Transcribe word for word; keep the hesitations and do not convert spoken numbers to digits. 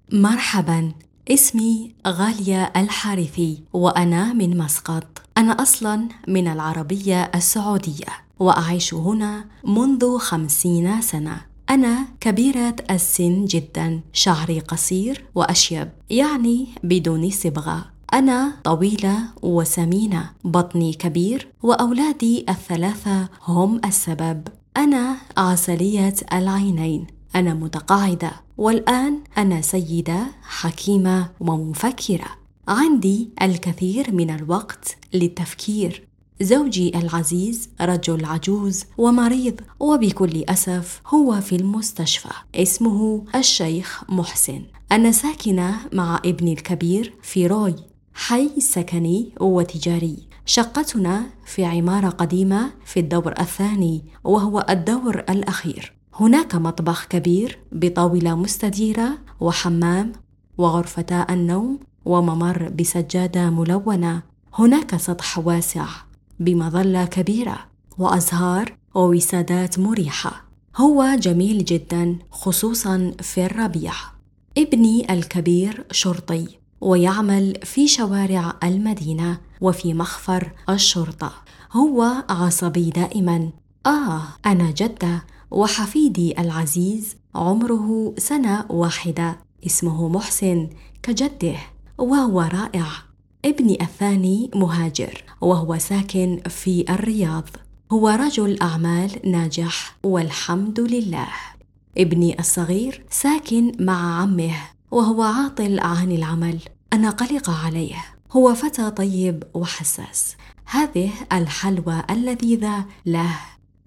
مرحباً، اسمي غالية الحارثي وأنا من مسقط. أنا أصلاً من العربية السعودية وأعيش هنا منذ خمسين سنة. أنا كبيرة السن جداً، شعري قصير وأشيب، يعني بدون صبغة. أنا طويلة وسمينة، بطني كبير، وأولادي الثلاثة هم السبب. أنا عسلية العينين، أنا متقاعدة، والآن أنا سيدة حكيمة ومفكرة. عندي الكثير من الوقت للتفكير. زوجي العزيز رجل عجوز ومريض، وبكل أسف هو في المستشفى. اسمه الشيخ محسن. أنا ساكنة مع ابني الكبير في روي، حي سكني وتجاري. شقتنا في عمارة قديمة في الدور الثاني، وهو الدور الأخير. هناك مطبخ كبير بطاولة مستديرة وحمام وغرفتا النوم وممر بسجادة ملونة. هناك سطح واسع بمظلة كبيرة وأزهار ووسادات مريحة. هو جميل جدا، خصوصا في الربيع. ابني الكبير شرطي ويعمل في شوارع المدينة وفي مخفر الشرطة. هو عصبي دائما. آه أنا جدة، وحفيدي العزيز عمره سنة واحدة، اسمه محسن كجده وهو رائع. ابني الثاني مهاجر وهو ساكن في الرياض. هو رجل أعمال ناجح والحمد لله. ابني الصغير ساكن مع عمه وهو عاطل عن العمل. أنا قلقة عليه، هو فتى طيب وحساس. هذه الحلوى اللذيذة له